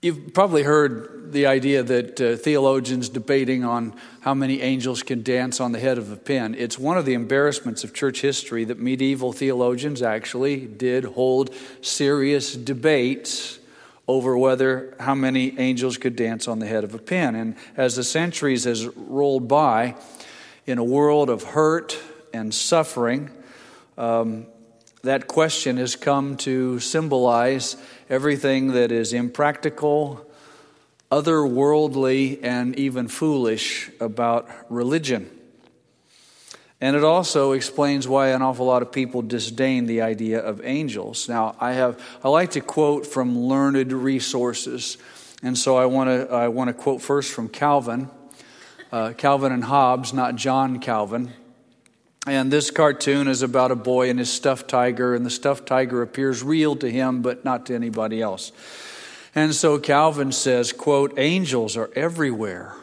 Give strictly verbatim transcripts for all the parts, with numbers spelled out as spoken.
You've probably heard the idea that uh, theologians debating on how many angels can dance on the head of a pin. It's one of the embarrassments of church history that medieval theologians actually did hold serious debates over whether how many angels could dance on the head of a pin. And as the centuries has rolled by, in a world of hurt and suffering, um, that question has come to symbolize everything that is impractical, otherworldly, and even foolish about religion. And it also explains why an awful lot of people disdain the idea of angels. Now, I have I like to quote from learned resources, and so I want to I want to quote first from Calvin, uh, Calvin and Hobbes, not John Calvin. And this cartoon is about a boy and his stuffed tiger, and the stuffed tiger appears real to him, but not to anybody else. And so Calvin says, quote, "Angels are everywhere.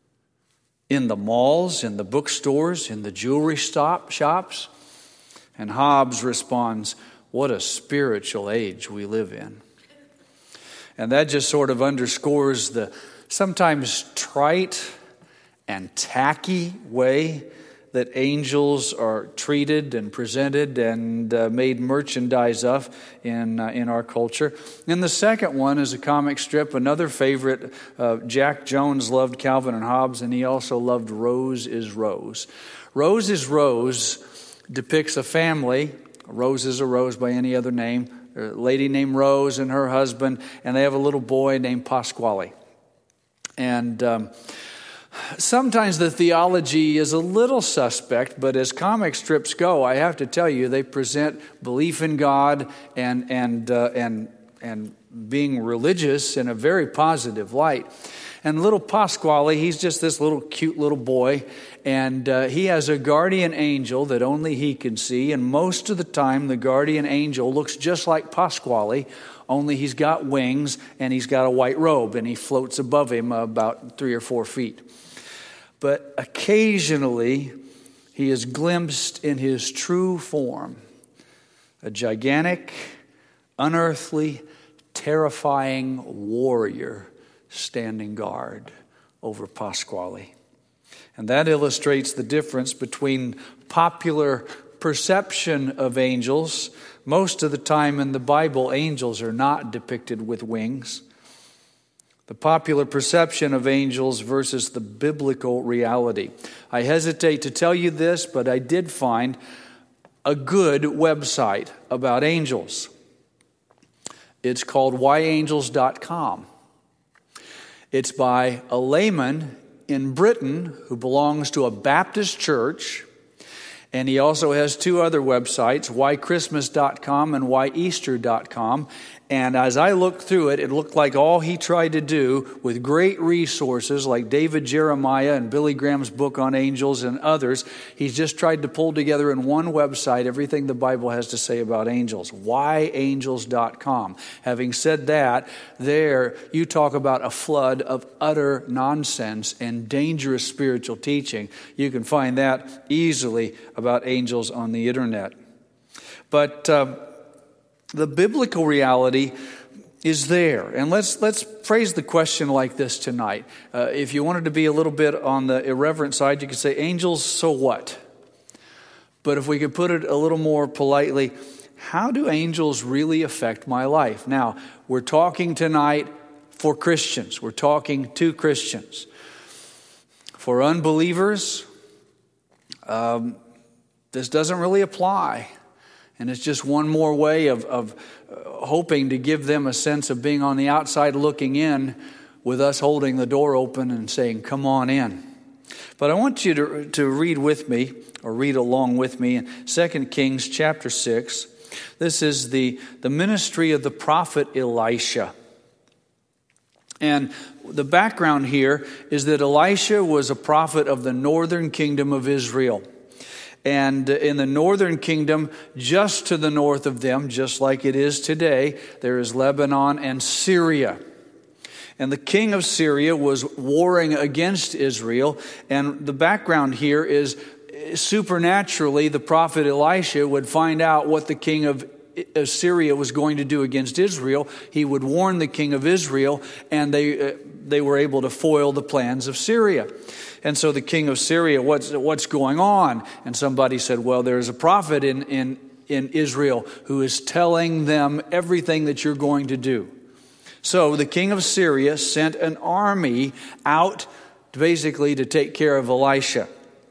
In the malls, in the bookstores, in the jewelry stop shops." And Hobbes responds, "What a spiritual age we live in." And that just sort of underscores the sometimes trite and tacky way that angels are treated and presented and uh, made merchandise of in uh, in our culture. And the second one is a comic strip, another favorite. Uh, Jack Jones loved Calvin and Hobbes, and he also loved Rose is Rose. Rose is Rose depicts a family. Rose is a Rose by any other name. A lady named Rose and her husband, and they have a little boy named Pasquale. And Um, Sometimes the theology is a little suspect, but as comic strips go, I have to tell you, they present belief in God and and uh, and and being religious in a very positive light. And little Pasquale, he's just this little cute little boy, and uh, he has a guardian angel that only he can see. And most of the time, the guardian angel looks just like Pasquale, only he's got wings and he's got a white robe, and he floats above him about three or four feet. But occasionally, he is glimpsed in his true form, a gigantic, unearthly, terrifying warrior standing guard over Pasquale. And that illustrates the difference between popular perception of angels. Most of the time in the Bible, angels are not depicted with wings. The popular perception of angels versus the biblical reality. I hesitate to tell you this, but I did find a good website about angels. It's called why angels dot com. It's by a layman in Britain who belongs to a Baptist church, and he also has two other websites, why christmas dot com and why easter dot com. And as I looked through it, it looked like all he tried to do with great resources like David Jeremiah and Billy Graham's book on angels and others, he's just tried to pull together in one website everything the Bible has to say about angels. why angels dot com. Having said that, there you talk about a flood of utter nonsense and dangerous spiritual teaching. You can find that easily about angels on the internet. But Uh, The biblical reality is there. And let's let's phrase the question like this tonight. Uh, if you wanted to be a little bit on the irreverent side, you could say, angels, so what? But if we could put it a little more politely, how do angels really affect my life? Now, we're talking tonight for Christians. We're talking to Christians. For unbelievers, um, this doesn't really apply. And it's just one more way of, of uh, hoping to give them a sense of being on the outside looking in with us holding the door open and saying, come on in. But I want you to, to read with me, or read along with me in Second Kings chapter six. This is the, the ministry of the prophet Elisha. And the background here is that Elisha was a prophet of the northern kingdom of Israel. And in the northern kingdom, just to the north of them, just like it is today, there is Lebanon and Syria. And the king of Syria was warring against Israel. And the background here is supernaturally the prophet Elisha would find out what the king of Assyria was going to do against Israel, he would warn the king of Israel, and they uh, they were able to foil the plans of Syria. And so the king of Syria, what's what's going on? And somebody said, well, there's a prophet in in in Israel who is telling them everything that you're going to do. So the king of Syria sent an army out basically to take care of Elisha.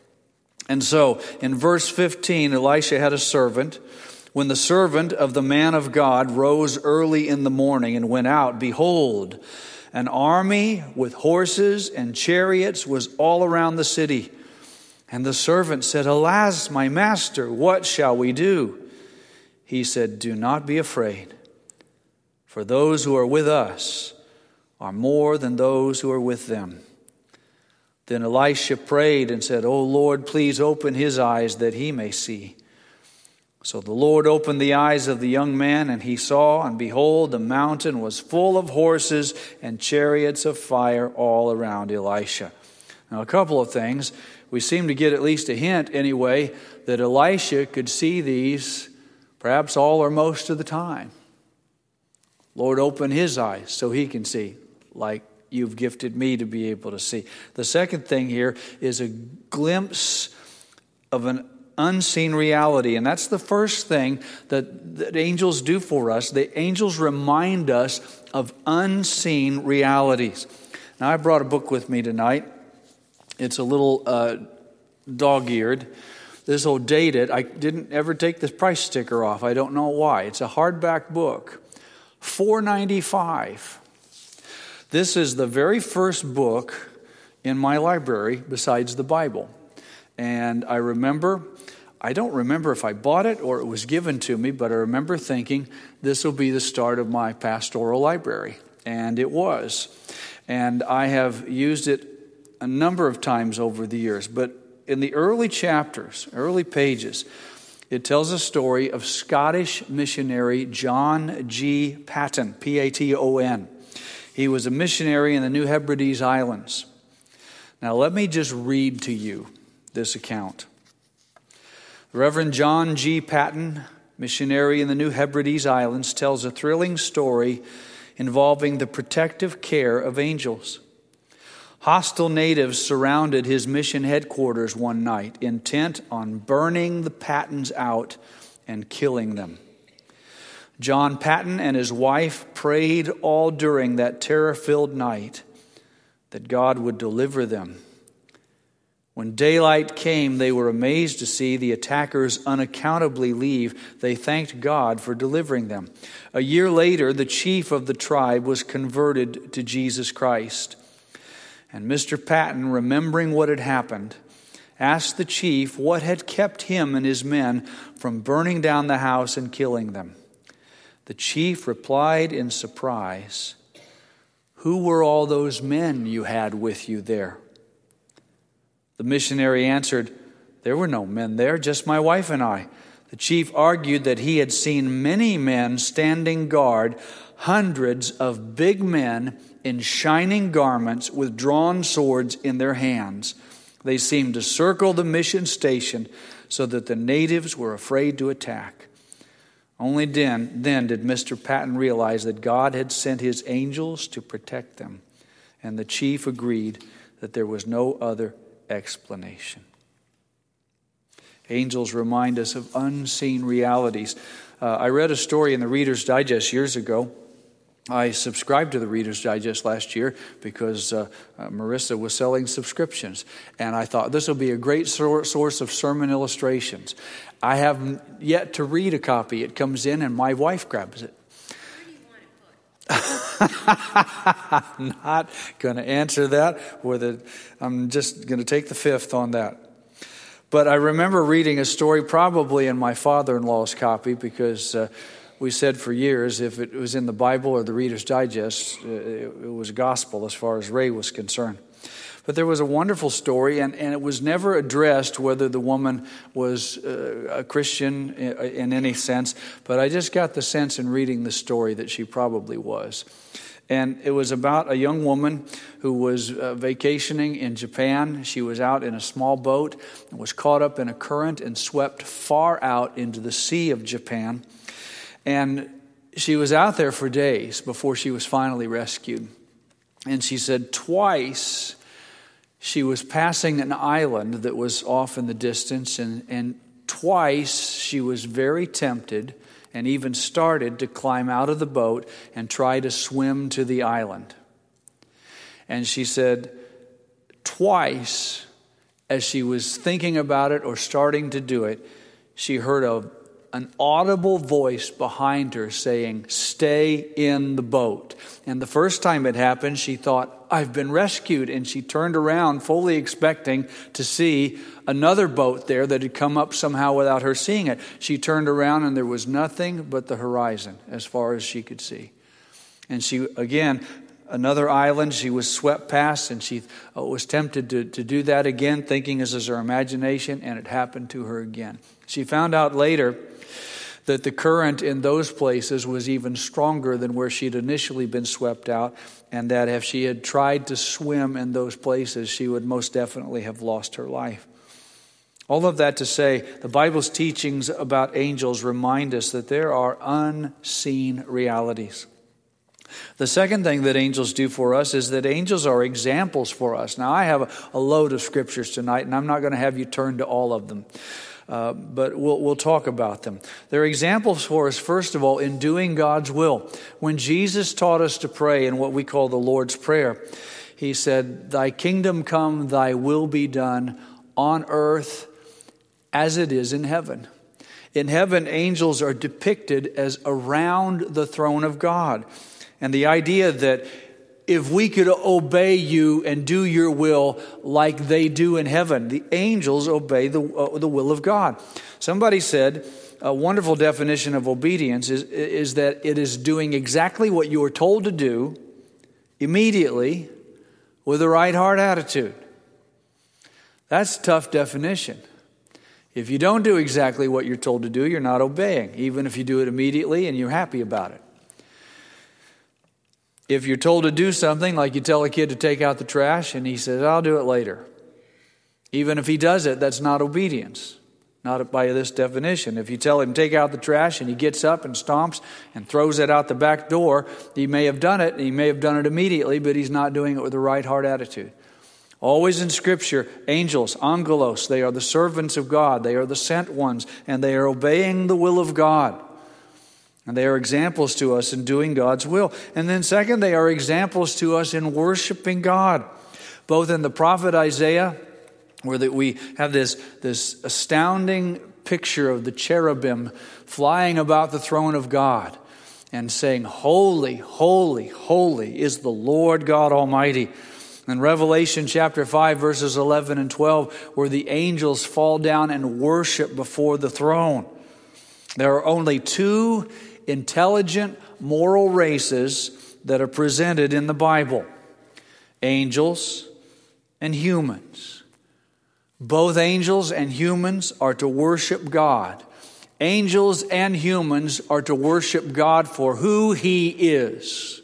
And so in verse fifteen, Elisha had a servant. When the servant of the man of God rose early in the morning and went out, behold, an army with horses and chariots was all around the city. And the servant said, alas, my master, what shall we do? He said, do not be afraid, for those who are with us are more than those who are with them. Then Elisha prayed and said, O Lord, please open his eyes that he may see. So the Lord opened the eyes of the young man, and he saw, and behold, the mountain was full of horses and chariots of fire all around Elisha. Now, a couple of things. We seem to get at least a hint, anyway, that Elisha could see these perhaps all or most of the time. Lord, open his eyes so he can see, like you've gifted me to be able to see. The second thing here is a glimpse of an unseen reality. And that's the first thing that, that angels do for us. The angels remind us of unseen realities. Now, I brought a book with me tonight. It's a little uh, dog-eared. This will date it. I didn't ever take the price sticker off. I don't know why. It's a hardback book. four ninety-five. This is the very first book in my library besides the Bible. And I remember, I don't remember if I bought it or it was given to me, but I remember thinking this will be the start of my pastoral library. And it was. And I have used it a number of times over the years. But in the early chapters, early pages, it tells a story of Scottish missionary John G. Paton, P A T O N. He was a missionary in the New Hebrides Islands. Now let me just read to you this account. The Reverend John G. Paton, missionary in the New Hebrides Islands, tells a thrilling story involving the protective care of angels. Hostile natives surrounded his mission headquarters one night, intent on burning the Patons out and killing them. John Paton and his wife prayed all during that terror-filled night that God would deliver them. When daylight came, they were amazed to see the attackers unaccountably leave. They thanked God for delivering them. A year later, the chief of the tribe was converted to Jesus Christ. And Mister Paton, remembering what had happened, asked the chief what had kept him and his men from burning down the house and killing them. The chief replied in surprise, "Who were all those men you had with you there?" The missionary answered, "There were no men there, just my wife and I." The chief argued that he had seen many men standing guard, hundreds of big men in shining garments with drawn swords in their hands. They seemed to circle the mission station so that the natives were afraid to attack. Only then, then did Mister Paton realize that God had sent his angels to protect them. And the chief agreed that there was no other explanation. Angels remind us of unseen realities. Uh, I read a story in the Reader's Digest years ago. I subscribed to the Reader's Digest last year because uh, uh, Marissa was selling subscriptions. And I thought this will be a great sor- source of sermon illustrations. I have yet to read a copy. It comes in and my wife grabs it. I'm not going to answer that. With it. I'm just going to take the fifth on that. But I remember reading a story probably in my father-in-law's copy because uh, we said for years if it was in the Bible or the Reader's Digest, uh, it, it was gospel as far as Ray was concerned. But there was a wonderful story, and, and it was never addressed whether the woman was uh, a Christian in, in any sense. But I just got the sense in reading the story that she probably was. And it was about a young woman who was uh, vacationing in Japan. She was out in a small boat and was caught up in a current and swept far out into the Sea of Japan. And she was out there for days before she was finally rescued. And she said twice she was passing an island that was off in the distance, and, and twice she was very tempted and even started to climb out of the boat and try to swim to the island. And she said twice, as she was thinking about it or starting to do it, she heard a, an audible voice behind her saying, "Stay in the boat." And the first time it happened, she thought, "I've been rescued." And she turned around fully expecting to see another boat there that had come up somehow without her seeing it. She turned around and there was nothing but the horizon as far as she could see. And she, again, another island she was swept past, and she uh, was tempted to, to do that again, thinking this is her imagination, and it happened to her again. She found out later that the current in those places was even stronger than where she'd initially been swept out, and that if she had tried to swim in those places, she would most definitely have lost her life. All of that to say, the Bible's teachings about angels remind us that there are unseen realities. The second thing that angels do for us is that angels are examples for us. Now, I have a, a load of scriptures tonight, and I'm not going to have you turn to all of them. Uh, but we'll, we'll talk about them. They're examples for us, first of all, in doing God's will. When Jesus taught us to pray in what we call the Lord's Prayer, he said, "Thy kingdom come, thy will be done on earth as it is in heaven." In heaven, angels are depicted as around the throne of God. And the idea that if we could obey you and do your will like they do in heaven, the angels obey the, uh, the will of God. Somebody said a wonderful definition of obedience is, is that it is doing exactly what you are told to do immediately with the right heart attitude. That's a tough definition. If you don't do exactly what you're told to do, you're not obeying, even if you do it immediately and you're happy about it. If you're told to do something, like you tell a kid to take out the trash and he says, "I'll do it later," even if he does it, that's not obedience, not by this definition. If you tell him take out the trash and he gets up and stomps and throws it out the back door, he may have done it, and he may have done it immediately, but he's not doing it with the right heart attitude. Always in Scripture, angels, angelos, they are the servants of God, they are the sent ones, and they are obeying the will of God. And they are examples to us in doing God's will. And then second, they are examples to us in worshiping God. Both in the prophet Isaiah, where that we have this, this astounding picture of the cherubim flying about the throne of God and saying, "Holy, holy, holy is the Lord God Almighty." In Revelation chapter five, verses eleven and twelve, where the angels fall down and worship before the throne. There are only two intelligent moral races that are presented in the Bible: angels and humans. Both angels and humans are to worship God. Angels and humans are to worship God for who He is.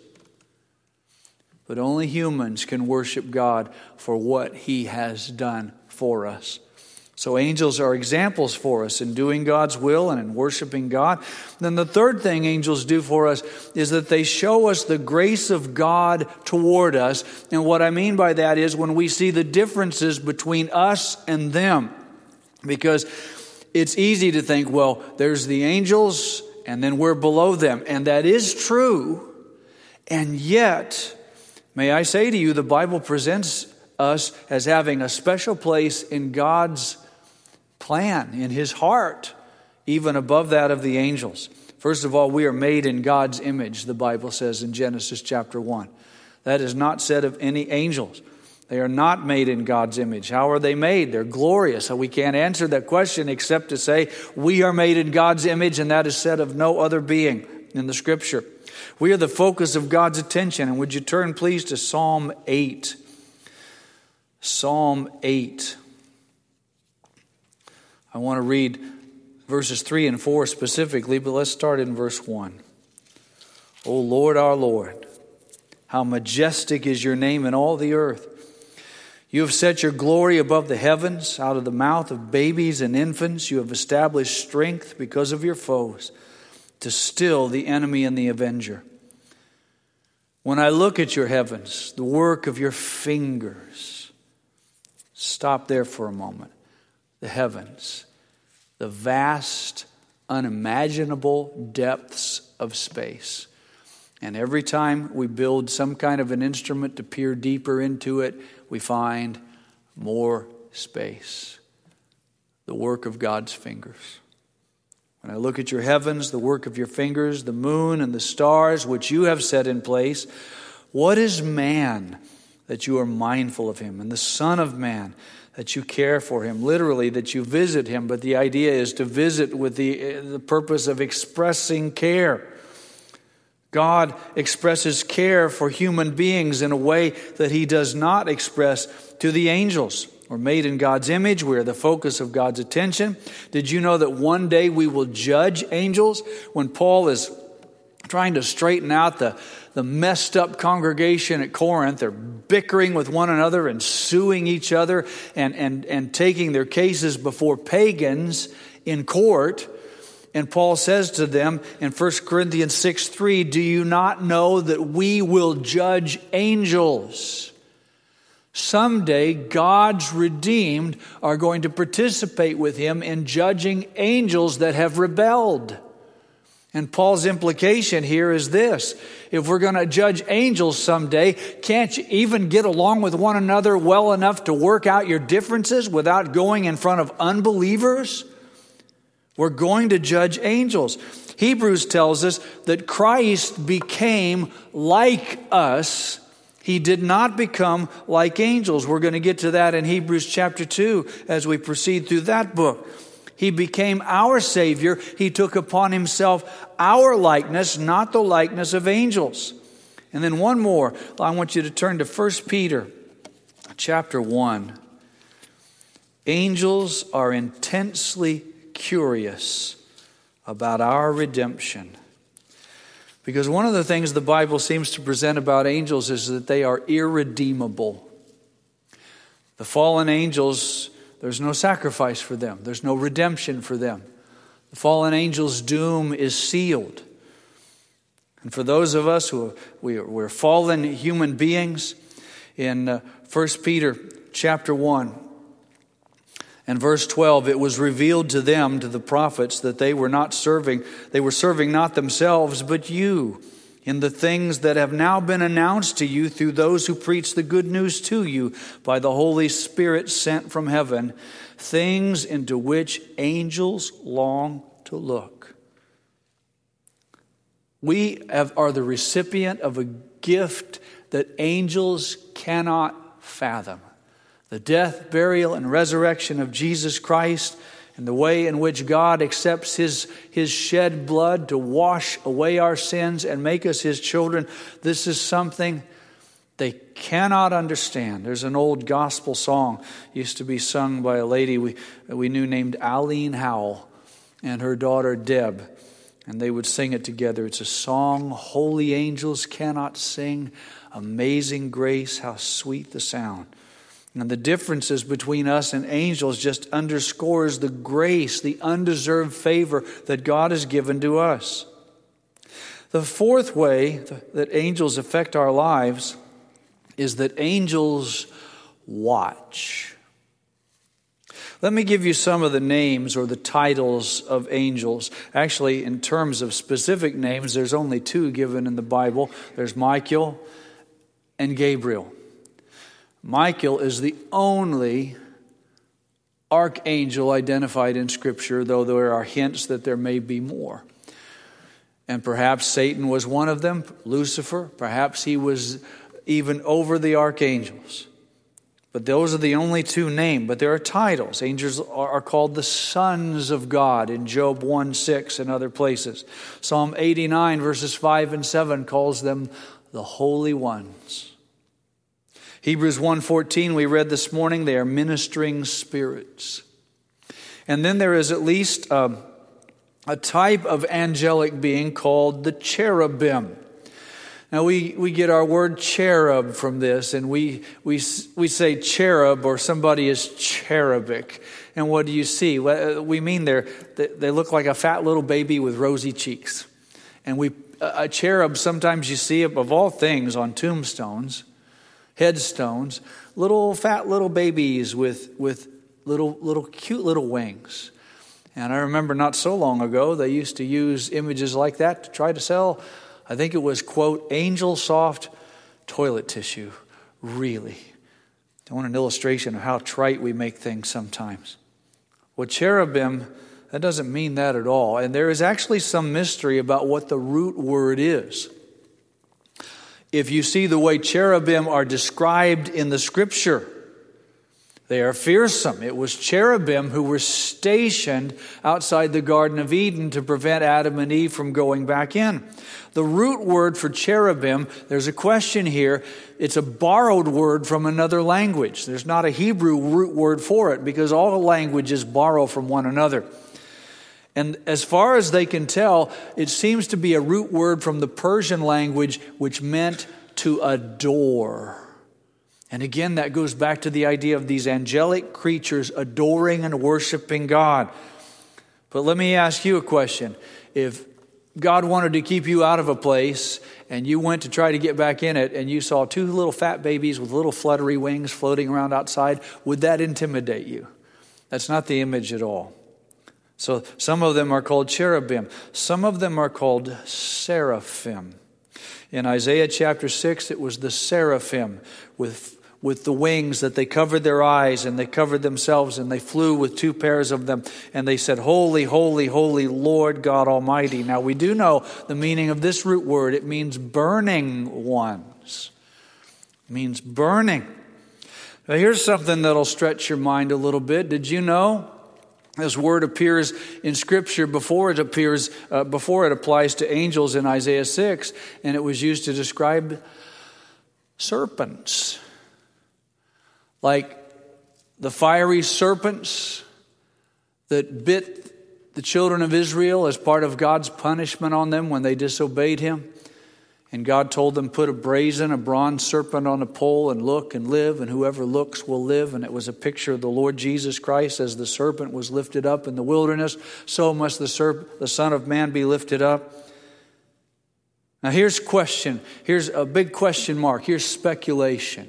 But only humans can worship God for what He has done for us. So angels are examples for us in doing God's will and in worshiping God. Then the third thing angels do for us is that they show us the grace of God toward us. And what I mean by that is when we see the differences between us and them. Because it's easy to think, well, there's the angels and then we're below them. And that is true. And yet, may I say to you, the Bible presents us as having a special place in God's plan, in His heart, even above that of the angels. First of all, we are made in God's image, the Bible says in Genesis chapter one. That is not said of any angels. They are not made in God's image. How are they made? They're glorious. We can't answer that question except to say we are made in God's image, and that is said of no other being in the Scripture. We are the focus of God's attention. And would you turn, please, to Psalm eight. Psalm eight. I want to read verses three and four specifically, but let's start in verse one. O Lord, our Lord, how majestic is your name in all the earth. You have set your glory above the heavens. Out of the mouth of babies and infants you have established strength because of your foes, to still the enemy and the avenger. When I look at your heavens, the work of your fingers, stop there for a moment. The heavens, the vast, unimaginable depths of space. And every time we build some kind of an instrument to peer deeper into it, we find more space. The work of God's fingers. When I look at your heavens, the work of your fingers, the moon and the stars which you have set in place, what is man that you are mindful of him, and the Son of Man that you care for him? Literally, that you visit him, but the idea is to visit with the, the purpose of expressing care. God expresses care for human beings in a way that he does not express to the angels. We're made in God's image. We are the focus of God's attention. Did you know that one day we will judge angels? When Paul is trying to straighten out the, the messed up congregation at Corinth, they're bickering with one another and suing each other and, and, and taking their cases before pagans in court. And Paul says to them in First Corinthians six three, do you not know that we will judge angels? Someday, God's redeemed are going to participate with him in judging angels that have rebelled. And Paul's implication here is this: if we're going to judge angels someday, can't you even get along with one another well enough to work out your differences without going in front of unbelievers? We're going to judge angels. Hebrews tells us that Christ became like us. He did not become like angels. We're going to get to that in Hebrews chapter two as we proceed through that book. He became our Savior. He took upon himself our likeness, not the likeness of angels. And then one more. I want you to turn to First Peter chapter one. Angels are intensely curious about our redemption. Because one of the things the Bible seems to present about angels is that they are irredeemable. The fallen angels, there's no sacrifice for them. There's no redemption for them. The fallen angel's doom is sealed. And for those of us who we, we're fallen human beings, in uh, First Peter chapter one, and verse twelve, it was revealed to them, to the prophets, that they were not serving, they were serving not themselves, but you, in the things that have now been announced to you through those who preach the good news to you by the Holy Spirit sent from heaven, things into which angels long to look. We have, are the recipient of a gift that angels cannot fathom. The death, burial, and resurrection of Jesus Christ, and the way in which God accepts His, His shed blood to wash away our sins and make us His children. This is something they cannot understand. There's an old gospel song, used to be sung by a lady we, we knew named Eileen Howell and her daughter Deb. And they would sing it together. It's a song holy angels cannot sing. Amazing grace, how sweet the sound. And the differences between us and angels just underscores the grace, the undeserved favor that God has given to us. The fourth way that angels affect our lives is that angels watch. Let me give you some of the names or the titles of angels. Actually, in terms of specific names, there's only two given in the Bible. There's Michael and Gabriel. Michael is the only archangel identified in Scripture, though there are hints that there may be more. And perhaps Satan was one of them, Lucifer. Perhaps he was even over the archangels. But those are the only two named. But there are titles. Angels are called the sons of God in Job one six and other places. Psalm eighty-nine verses five and seven calls them the holy ones. Hebrews one fourteen, we read this morning, they are ministering spirits. And then there is at least a, a type of angelic being called the cherubim. Now we, we get our word cherub from this, and we, we, we say cherub or somebody is cherubic. And what do you see? We mean they're, they look like a fat little baby with rosy cheeks. And we a cherub, sometimes you see it, of all things, on tombstones, headstones, little fat little babies with, with little, little cute little wings. And I remember not so long ago, they used to use images like that to try to sell, I think it was, quote, angel soft toilet tissue. Really. I want an illustration of how trite we make things sometimes. Well, cherubim, that doesn't mean that at all. And there is actually some mystery about what the root word is. If you see the way cherubim are described in the Scripture, they are fearsome. It was cherubim who were stationed outside the Garden of Eden to prevent Adam and Eve from going back in. The root word for cherubim, there's a question here. It's a borrowed word from another language. There's not a Hebrew root word for it because all languages borrow from one another. And as far as they can tell, it seems to be a root word from the Persian language, which meant to adore. And again, that goes back to the idea of these angelic creatures adoring and worshiping God. But let me ask you a question. If God wanted to keep you out of a place and you went to try to get back in it and you saw two little fat babies with little fluttery wings floating around outside, would that intimidate you? That's not the image at all. So some of them are called cherubim. Some of them are called seraphim. In Isaiah chapter six, it was the seraphim with, with the wings that they covered their eyes and they covered themselves and they flew with two pairs of them. And they said, "Holy, holy, holy Lord God Almighty." Now we do know the meaning of this root word. It means burning ones. It means burning. Now here's something that'll stretch your mind a little bit. Did you know this word appears in Scripture before it appears, uh, before it applies to angels in Isaiah six, and it was used to describe serpents. Like the fiery serpents that bit the children of Israel as part of God's punishment on them when they disobeyed Him. And God told them, put a brazen, a bronze serpent on a pole and look and live, and whoever looks will live. And it was a picture of the Lord Jesus Christ as the serpent was lifted up in the wilderness. So must the, serp- the Son of Man be lifted up. Now here's a question. Here's a big question mark. Here's speculation.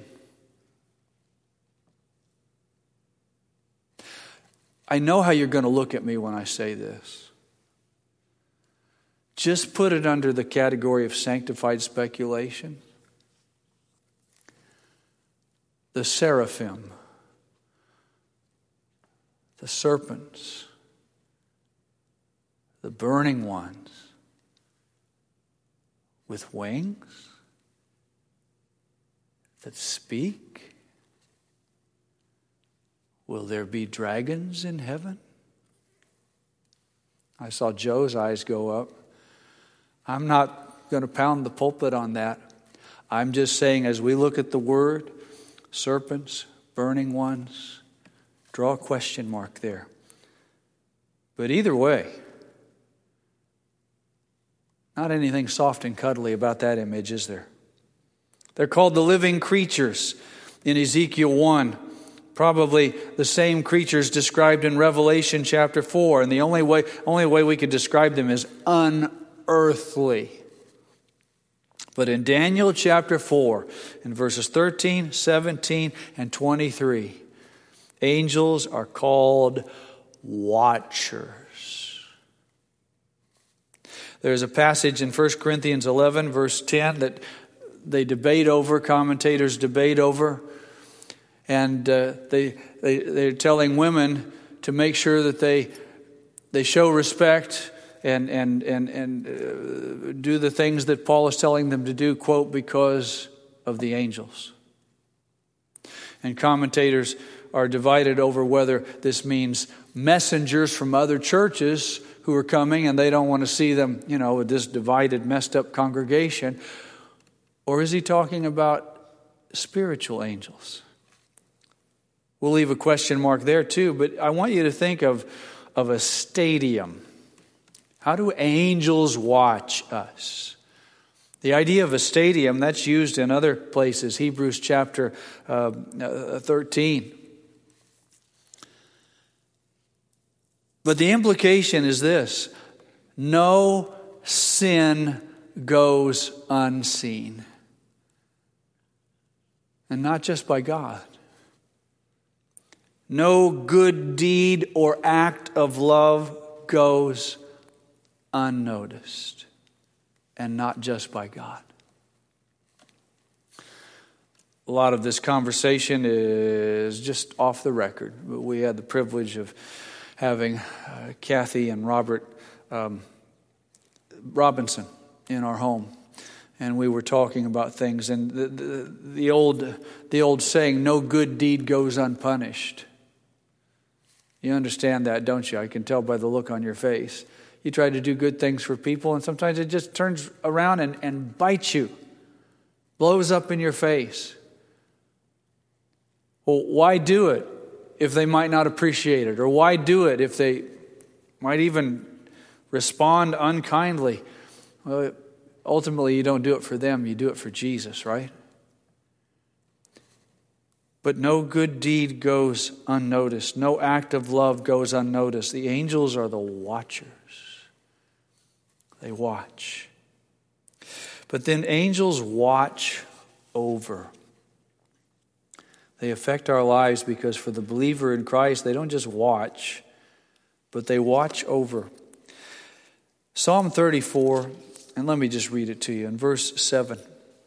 I know how you're going to look at me when I say this. Just put it under the category of sanctified speculation. The seraphim, the serpents, the burning ones with wings that speak. Will there be dragons in heaven? I saw Joe's eyes go up. I'm not going to pound the pulpit on that. I'm just saying as we look at the word, serpents, burning ones, draw a question mark there. But either way, not anything soft and cuddly about that image, is there? They're called the living creatures in Ezekiel one. Probably the same creatures described in Revelation chapter four. And the only way, only way we could describe them is unearthly. But in Daniel chapter four, in verses thirteen, seventeen, and twenty-three, angels are called watchers. There's a passage in First Corinthians eleven, verse ten, that they debate over, commentators debate over. And uh, they, they, they're telling women to make sure that they, they show respect and, and, and, and uh, do the things that Paul is telling them to do, quote, because of the angels. And commentators are divided over whether this means messengers from other churches who are coming and they don't want to see them, you know, with this divided, messed up congregation. Or is he talking about spiritual angels? We'll leave a question mark there too, but I want you to think of, of a stadium. How do angels watch us? The idea of a stadium, that's used in other places. Hebrews chapter uh, thirteen. But the implication is this: no sin goes unseen. And not just by God. No good deed or act of love goes unnoticed. And not just by God. A lot of this conversation is just off the record. We had the privilege of having uh, Kathy and Robert um, Robinson in our home. And we were talking about things. And the, the, the, old, the old saying, no good deed goes unpunished. You understand that, don't you? I can tell by the look on your face. You try to do good things for people, and sometimes it just turns around and, and bites you, blows up in your face. Well, why do it if they might not appreciate it? Or why do it if they might even respond unkindly? Well, ultimately, you don't do it for them, you do it for Jesus, right? But no good deed goes unnoticed. No act of love goes unnoticed. The angels are the watchers. They watch. But then angels watch over. They affect our lives because for the believer in Christ, they don't just watch, but they watch over. Psalm thirty-four, and let me just read it to you in verse seven.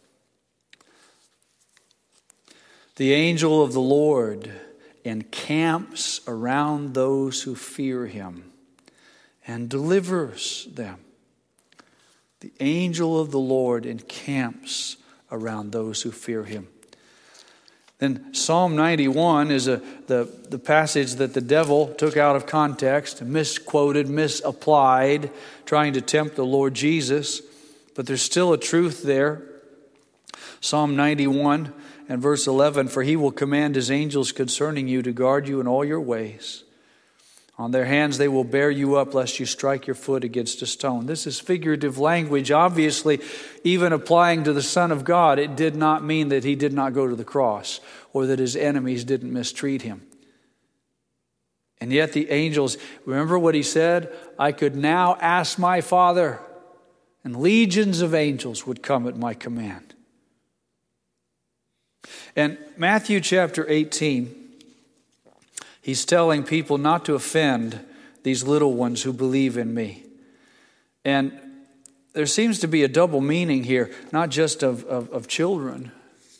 The angel of the Lord encamps around those who fear him and delivers them. The angel of the Lord encamps around those who fear him. Then Psalm ninety-one is a, the, the passage that the devil took out of context, misquoted, misapplied, trying to tempt the Lord Jesus. But there's still a truth there. Psalm ninety-one and verse eleven, for he will command his angels concerning you to guard you in all your ways. On their hands they will bear you up, lest you strike your foot against a stone. This is figurative language, obviously, even applying to the Son of God. It did not mean that he did not go to the cross or that his enemies didn't mistreat him. And yet the angels, remember what he said? I could now ask my Father, and legions of angels would come at my command. And Matthew chapter eighteen, he's telling people not to offend these little ones who believe in me. And there seems to be a double meaning here, not just of, of, of children,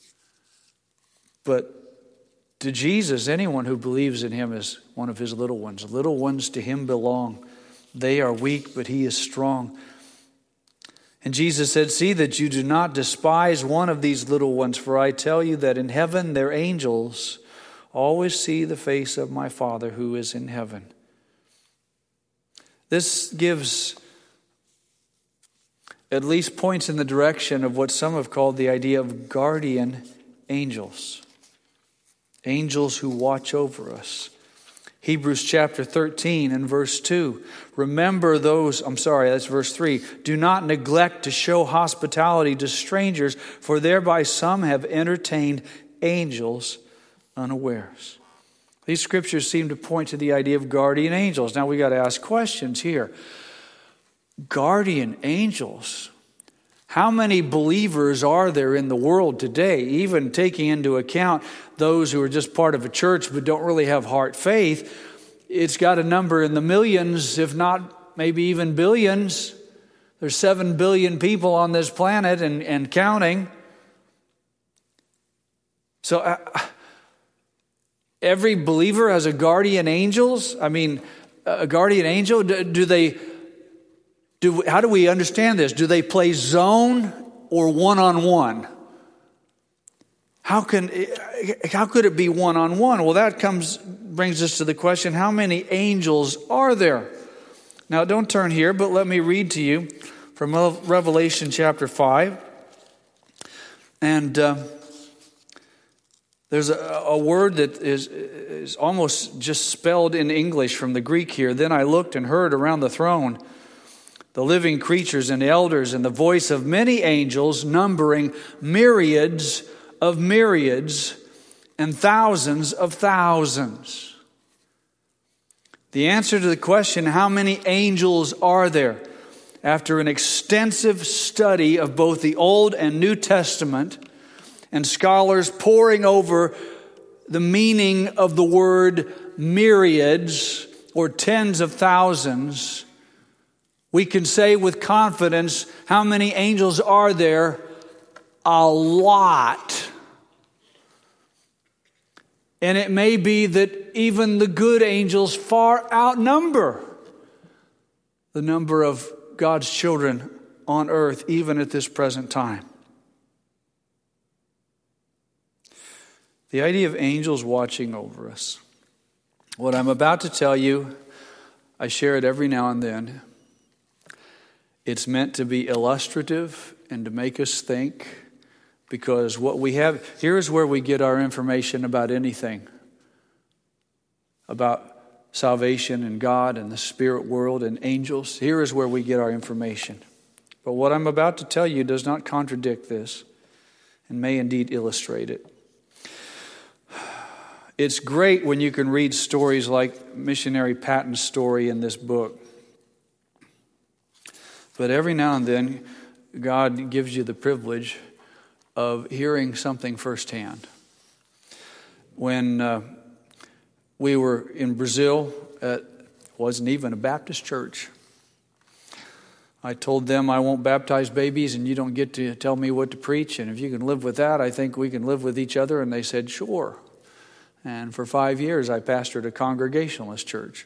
but to Jesus, anyone who believes in him is one of his little ones. Little ones to him belong. They are weak, but he is strong. And Jesus said, see that you do not despise one of these little ones, for I tell you that in heaven their angels always see the face of my Father who is in heaven. This gives, at least points in the direction of what some have called the idea of guardian angels. Angels who watch over us. Hebrews chapter thirteen and verse two. Remember those, I'm sorry, that's verse three. Do not neglect to show hospitality to strangers, for thereby some have entertained angels unawares. These scriptures seem to point to the idea of guardian angels. Now we got to ask questions here. Guardian angels. How many believers are there in the world today, even taking into account those who are just part of a church but don't really have heart faith? It's got a number in the millions, if not maybe even billions. There's seven billion people on this planet and, and counting. So uh, every believer has a guardian angels. I mean, a guardian angel. Do, do they? Do how do we understand this? Do they play zone or one on one? How can how could it be one on one? Well, that comes brings us to the question: how many angels are there? Now, don't turn here, but let me read to you from Revelation chapter five, and. Uh, There's a, a word that is, is almost just spelled in English from the Greek here. Then I looked and heard around the throne the living creatures and elders, and the voice of many angels, numbering myriads of myriads and thousands of thousands. The answer to the question, how many angels are there? After an extensive study of both the Old and New Testament, and scholars poring over the meaning of the word myriads, or tens of thousands, we can say with confidence, how many angels are there? A lot. And it may be that even the good angels far outnumber the number of God's children on earth, even at this present time. The idea of angels watching over us. What I'm about to tell you, I share it every now and then. It's meant to be illustrative and to make us think, because what we have, here's where we get our information about anything. About salvation and God and the spirit world and angels. Here is where we get our information. But what I'm about to tell you does not contradict this and may indeed illustrate it. It's great when you can read stories like Missionary Patton's story in this book. But every now and then, God gives you the privilege of hearing something firsthand. When uh, we were in Brazil, it wasn't even a Baptist church. I told them I won't baptize babies and you don't get to tell me what to preach. And if you can live with that, I think we can live with each other. And they said, sure. And for five years, I pastored a Congregationalist church.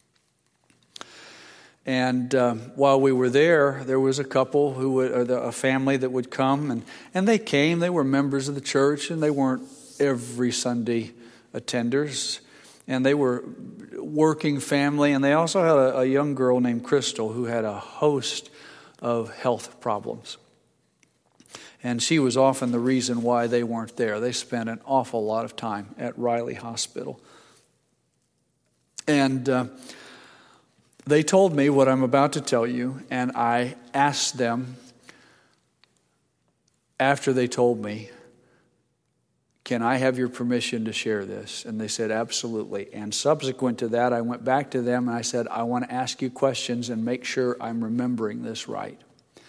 And uh, while we were there, there was a couple who would, or the, a family that would come, and, and they came. They were members of the church, and they weren't every Sunday attenders. And they were working family, and they also had a, a young girl named Crystal who had a host of health problems. And she was often the reason why they weren't there. They spent an awful lot of time at Riley Hospital. And uh, they told me what I'm about to tell you, and I asked them after they told me, can I have your permission to share this? And they said, absolutely. And subsequent to that, I went back to them and I said, I want to ask you questions and make sure I'm remembering this right.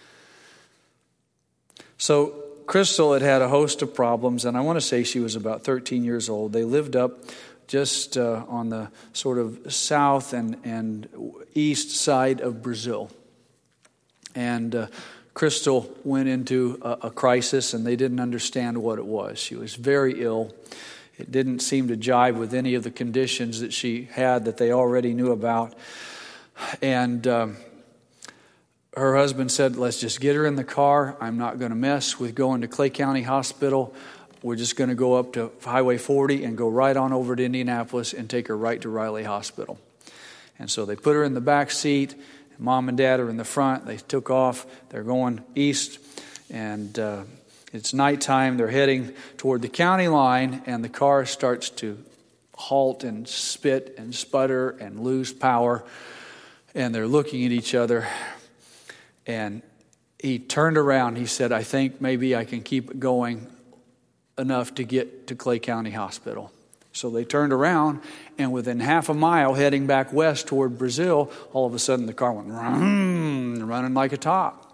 So Crystal had had a host of problems, and I want to say she was about thirteen years old. They lived up just uh, on the sort of south and, and east side of Brazil. And uh, Crystal went into a, a crisis, and they didn't understand what it was. She was very ill. It didn't seem to jive with any of the conditions that she had that they already knew about. And um, her husband said, let's just get her in the car. I'm not going to mess with going to Clay County Hospital. We're just going to go up to Highway forty and go right on over to Indianapolis and take her right to Riley Hospital. And so they put her in the back seat. Mom and Dad are in the front. They took off. They're going east. And uh, it's nighttime. They're heading toward the county line. And the car starts to halt and spit and sputter and lose power. And they're looking at each other. And he turned around. He said, I think maybe I can keep it going enough to get to Clay County Hospital. So they turned around, and within half a mile heading back west toward Brazil, all of a sudden the car went running like a top.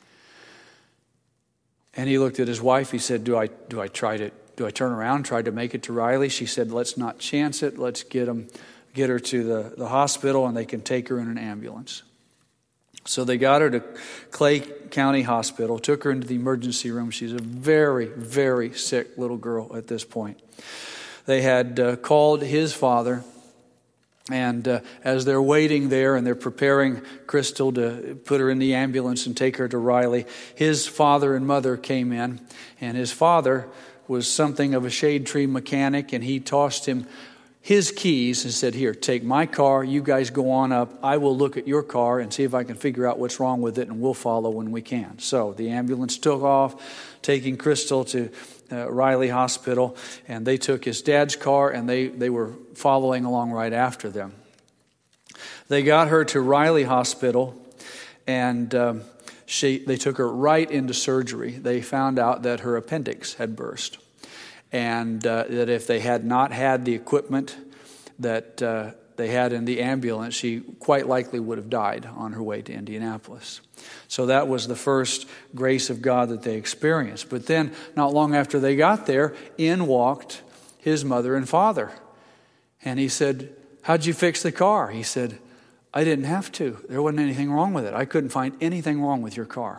And he looked at his wife. He said, do I do I try to do I turn around, try to make it to Riley? She said, let's not chance it. Let's get them, get her to the, the hospital, and they can take her in an ambulance. So they got her to Clay County Hospital, took her into the emergency room. She's a very, very sick little girl at this point. They had uh, called his father, and uh, as they're waiting there and they're preparing Crystal to put her in the ambulance and take her to Riley, his father and mother came in, and his father was something of a shade tree mechanic, and he tossed him his keys and said, here, take my car, you guys go on up, I will look at your car and see if I can figure out what's wrong with it, and we'll follow when we can. So the ambulance took off, taking Crystal to uh, Riley Hospital, and they took his dad's car, and they, they were following along right after them. They got her to Riley Hospital, And um, she, they took her right into surgery. They found out that her appendix had burst. And uh, that if they had not had the equipment that uh, they had in the ambulance, she quite likely would have died on her way to Indianapolis. So that was the first grace of God that they experienced. But then, not long after they got there, in walked his mother and father. And he said, "How'd you fix the car?" He said, "I didn't have to. There wasn't anything wrong with it. I couldn't find anything wrong with your car."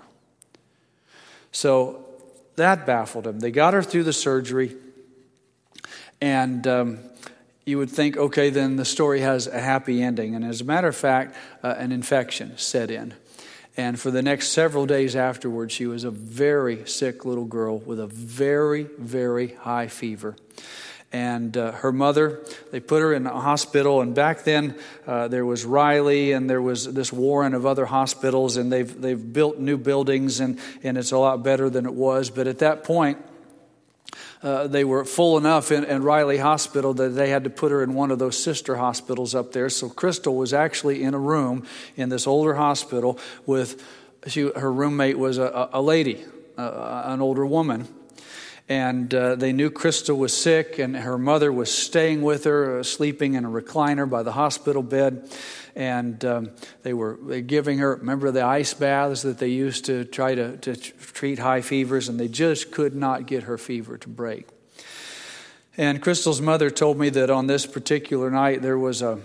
So that baffled him. They got her through the surgery. And um, you would think, okay, then the story has a happy ending. And as a matter of fact, uh, an infection set in. And for the next several days afterwards, she was a very sick little girl with a very, very high fever. And uh, her mother, they put her in a hospital. And back then, uh, there was Riley, and there was this warren of other hospitals, and they've they've built new buildings, and, and it's a lot better than it was. But at that point, Uh, they were full enough in, in Riley Hospital that they had to put her in one of those sister hospitals up there. So Crystal was actually in a room in this older hospital with, she, her roommate was a, a lady, uh, an older woman. And uh, they knew Crystal was sick, and her mother was staying with her, uh, sleeping in a recliner by the hospital bed. And um, they were they giving her, remember the ice baths that they used to try to, to treat high fevers, and they just could not get her fever to break. And Crystal's mother told me that on this particular night there was a,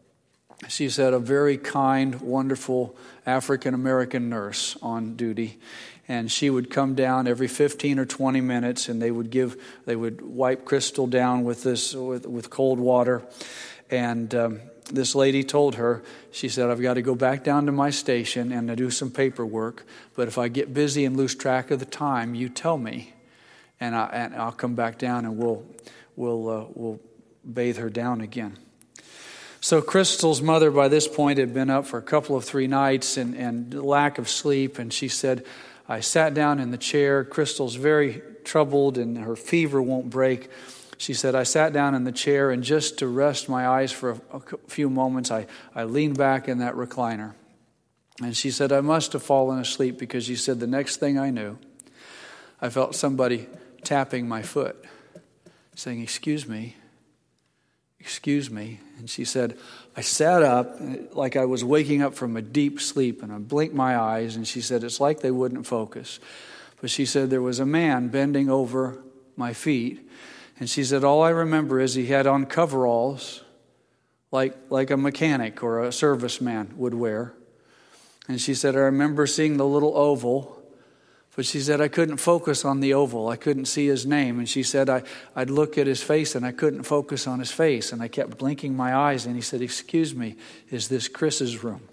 she said, a very kind, wonderful African-American nurse on duty. And she would come down every fifteen or twenty minutes, and they would give, they would wipe Crystal down with this, with, with cold water. And um, this lady told her, she said, "I've got to go back down to my station and to do some paperwork. But if I get busy and lose track of the time, you tell me, and, I, and I'll come back down and we'll we'll uh, we'll bathe her down again." So Crystal's mother, by this point, had been up for a couple of three nights and, and lack of sleep. And she said, "I sat down in the chair. Crystal's very troubled and her fever won't break." She said, "I sat down in the chair, and just to rest my eyes for a, a few moments, I, I leaned back in that recliner." And she said, "I must have fallen asleep, because she said the next thing I knew, I felt somebody tapping my foot, saying, 'Excuse me, excuse me.'" And she said, "I sat up like I was waking up from a deep sleep, and I blinked my eyes." And she said, "It's like they wouldn't focus." But she said, there was a man bending over my feet. And she said, all I remember is he had on coveralls like, like a mechanic or a serviceman would wear. And she said, I remember seeing the little oval. But she said, I couldn't focus on the oval. I couldn't see his name. And she said, I, I'd look at his face and I couldn't focus on his face. And I kept blinking my eyes. And he said, "Excuse me, is this Chris's room?"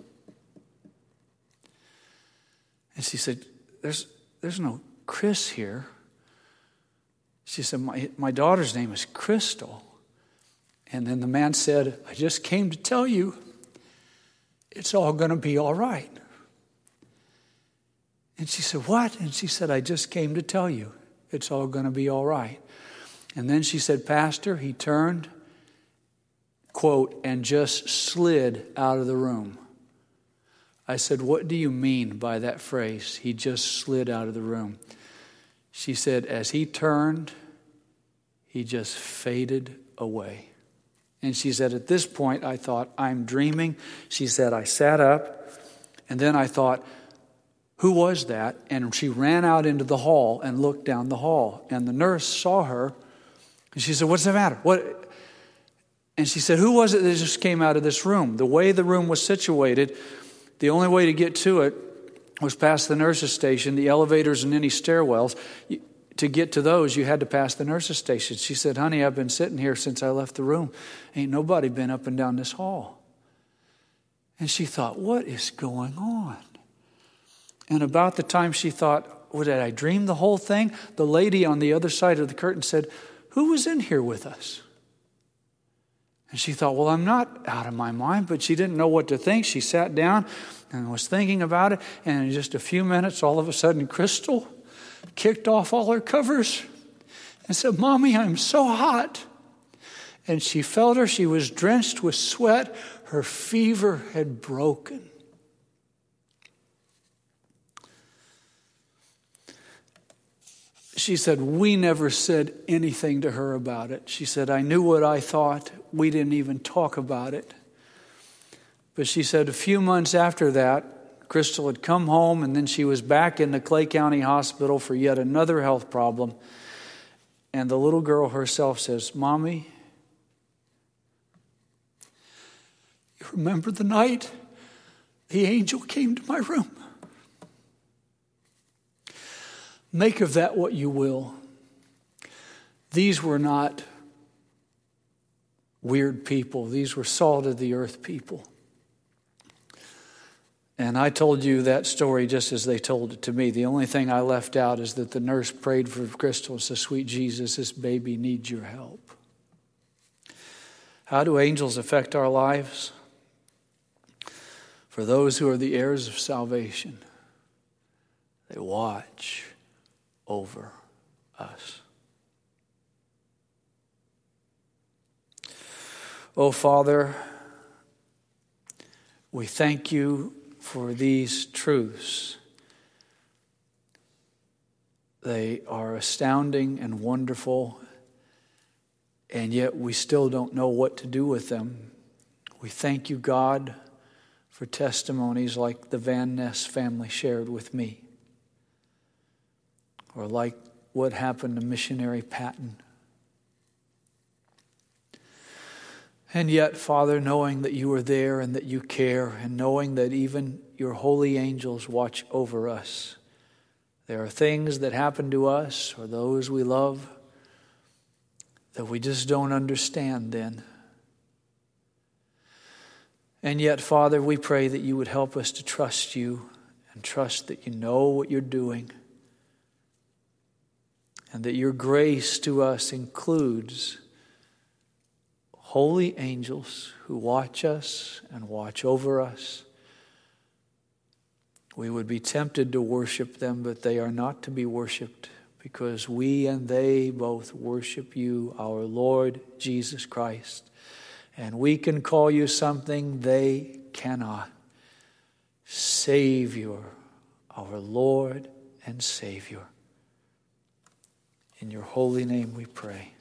And she said, there's there's no Chris here. She said, my, my daughter's name is Crystal. And then the man said, I just came to tell you it's all going to be all right. And she said, what? And she said, I just came to tell you it's all going to be all right. And then she said, Pastor, he turned, quote, and just slid out of the room. I said, what do you mean by that phrase? He just slid out of the room. She said, as he turned, he just faded away. And she said, at this point, I thought, I'm dreaming. She said, I sat up, and then I thought, who was that? And she ran out into the hall and looked down the hall. And the nurse saw her, and she said, what's the matter? What? And she said, who was it that just came out of this room? The way the room was situated, the only way to get to it was past the nurse's station, the elevators and any stairwells. To get to those, you had to pass the nurse's station. She said, honey, I've been sitting here since I left the room. Ain't nobody been up and down this hall. And she thought, what is going on? And about the time she thought, well, did I dream the whole thing? The lady on the other side of the curtain said, who was in here with us? And she thought, well, I'm not out of my mind, but she didn't know what to think. She sat down and was thinking about it. And in just a few minutes, all of a sudden, Crystal kicked off all her covers and said, Mommy, I'm so hot. And she felt her. She was drenched with sweat. Her fever had broken. she said, we never said anything to her about it. She said, I knew what I thought. We didn't even talk about it. But she said a few months after that, Crystal had come home, and then she was back in the Clay County Hospital for yet another health problem. And the little girl herself says, Mommy, you remember the night the angel came to my room? Make of that what you will. These were not weird people. These were salt of the earth people. And I told you that story just as they told it to me. The only thing I left out is that the nurse prayed for Crystal and said, sweet Jesus, this baby needs your help. How do angels affect our lives? For those who are the heirs of salvation, they watch over us. Oh, Father, we thank you for these truths. They are astounding and wonderful, and yet we still don't know what to do with them. We thank you, God, for testimonies like the Van Ness family shared with me, or like what happened to missionary Patton. And yet, Father, knowing that you are there and that you care, and knowing that even your holy angels watch over us, there are things that happen to us or those we love that we just don't understand then. And yet, Father, we pray that you would help us to trust you and trust that you know what you're doing, and that your grace to us includes holy angels who watch us and watch over us. We would be tempted to worship them, but they are not to be worshiped, because we and they both worship you, our Lord Jesus Christ. And we can call you something they cannot. Savior, our Lord and Savior. In your holy name we pray.